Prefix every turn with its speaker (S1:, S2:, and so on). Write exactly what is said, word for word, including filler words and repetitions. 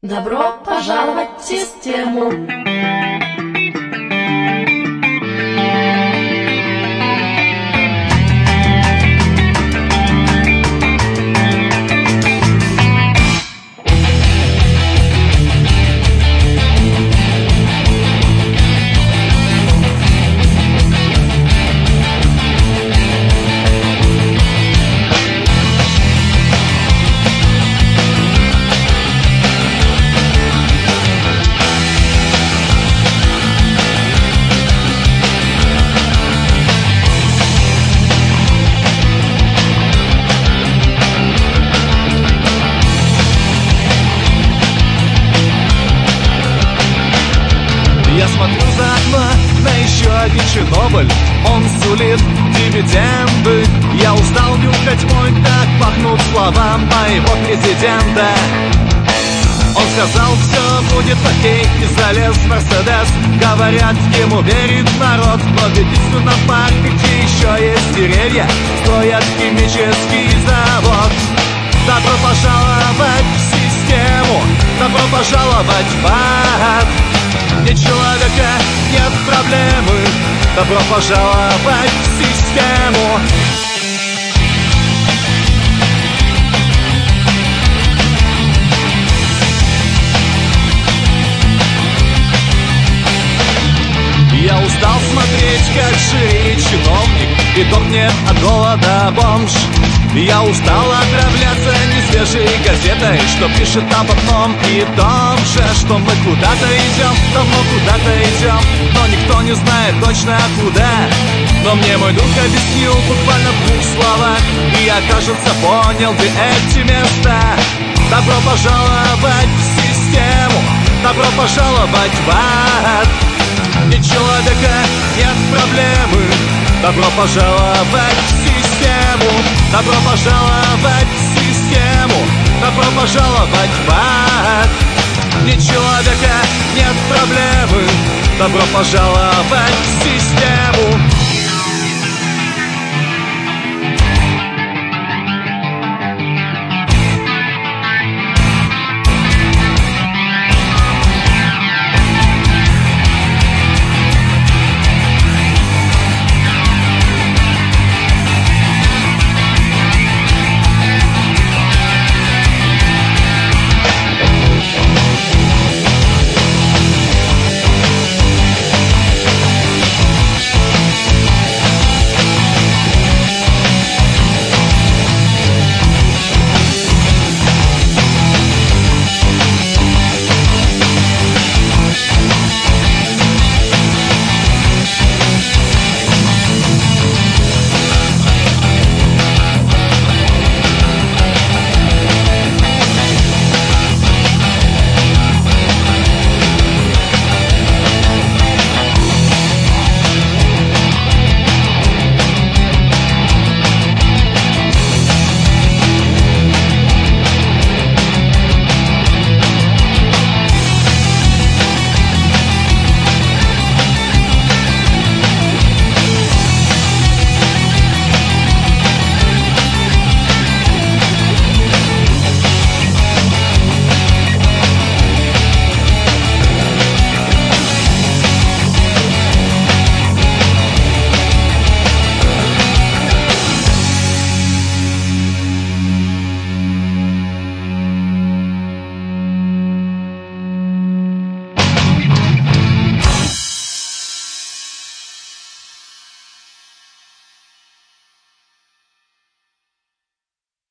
S1: Добро пожаловать в систему!
S2: Я смотрю за окно на еще один Чернобыль. Он сулит дивиденды. Я устал нюхать мой, как пахнут слова моего президента. Он сказал, все будет окей, и залез в Мерседес. Говорят, ему верит народ, но ведь в на парке, где еще есть деревья, строят химический завод. Добро пожаловать в систему, добро пожаловать в ад. Нет человека, нет проблемы. Добро пожаловать в систему. Я устал смотреть, как жиреет чиновник и дохнет от голода бомж. Я устал отравляться несвежей газетой, что пишет об одном и том же, что мы куда-то идем, давно куда-то идем, но никто не знает точно куда. Но мне мой друг объяснил буквально в двух словах, и я, кажется, понял, где эти места. Добро пожаловать в систему, добро пожаловать в ад. Нет человека, нет проблемы. Добро пожаловать в систему. Добро пожаловать в систему. Добро пожаловать в ад. Нет человека, нет проблемы. Добро пожаловать в систему.